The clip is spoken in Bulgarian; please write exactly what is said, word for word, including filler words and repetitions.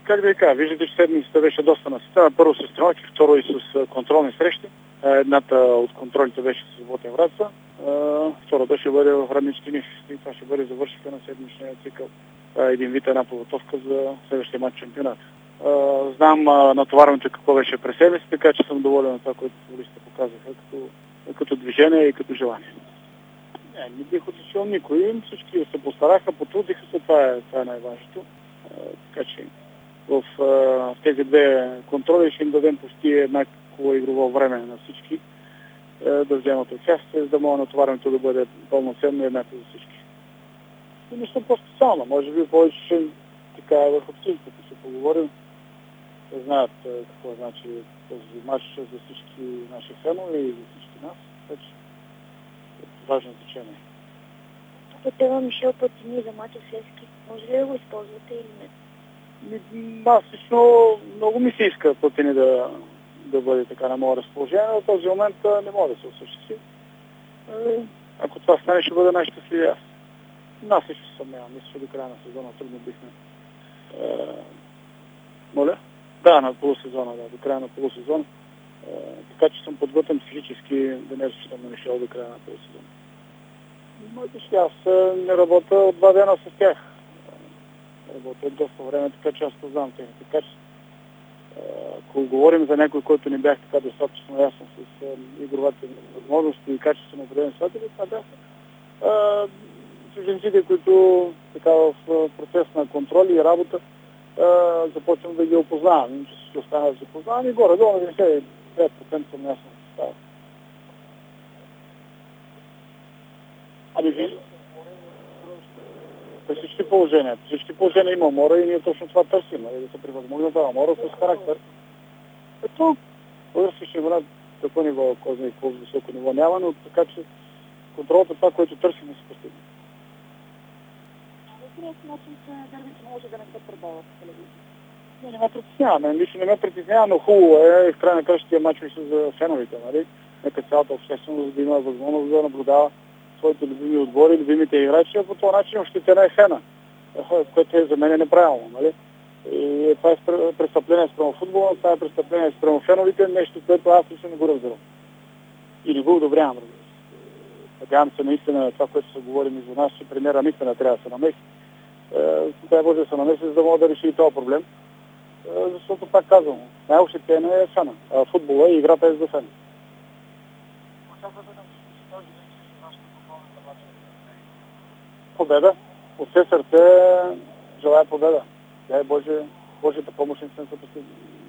как да ви кажа, виждате, че седмицата беше доста наситена. Първо с тренировки, второ и с контролни срещи. Едната от контролите беше с Ботев Враца, втората ще бъде в Раднички Ниш. И това ще бъде завършика на седмичния цикъл. Един вид, една подготовка за следващия матч чемпионат. Знам натоварването какво беше през себе си, така че съм доволен от това, което футболистите показаха като, като движение и като желание. Не, не бих отишъл никой. Всички се постараха, потрудиха се, това е, това е най-важното. Така че в, в тези две контроли ще им дадем почти еднакво игрово време на всички да вземат участие, за да може натоварването да бъде пълноценно и еднакво за всички. И нищо по-специално. Може би повече ще така в общинството ще поговорим. Да знаят какво значи този матч за всички наши фенове и за всички нас. Така че е важно значение. Пътева Мишел Пътини за Матьо Слезски. Може ли да го използвате или не? Аз лично много ми се иска Пътини да, да бъде така на моя разположение, но в този момент не мога да се осъществи. Ако това стане, ще бъде най-щастливи аз. Аз също съмнявам. Мисля, че до края на сезона трудно бихме. Е... Моля? Да, на полусезона, да, до края на полусезона. Е... Така че съм подготвен психически да не разчитам на Мишел до края на полусезона. Моите аз не работя от два дена с тях. Работя от доста време, така че аз познавам техните качества. Ако говорим за някой, който не бях така достатъчно ясен с игровата възможности и качество на определени слушатели, това бяха чужденците, които така в процес на контрол и работа започвам да ги опознавам. Че всички останали да се познавам и горе-долу на деветдесет и пет процента съм ясен с това. Ами ви? При всички положения. При всички положения има умора и ние точно това търсим. Да се превъзмогне това умора с характер. Ето, български ще бъдат такова ниво, козна и по високо ниво няма, но така че контролът е това, което търсим и се постигне. Интересно, начин, че дървите може да не се предават в телевизия. Не, не ме притеснява. Мен лично не ме притеснява, но хубаво е. В край на краща тия мачове са за феновете, нали? Нека цялата общественост да има възможност да наблюдава своите любими отбори, любимите играчи, а по този начин ощетена е фена, което е за мен е неправилно, нали? И това е престъпление спрямо футбола, това е престъпление спрямо феновите, нещо, което аз лично не го разбирам. И не го одобрявам, разбира се. Надявам се наистина това, което се говори между нас, че премиера наистина трябва да се намеси. Той може да се намеси, за да може да реши и този проблем. Защото, пак казвам, най-ощетена е фена. Футбола и играта е за фена. Победа. От все сърце желая победа. Дай Боже, Божията помощ не се постигне.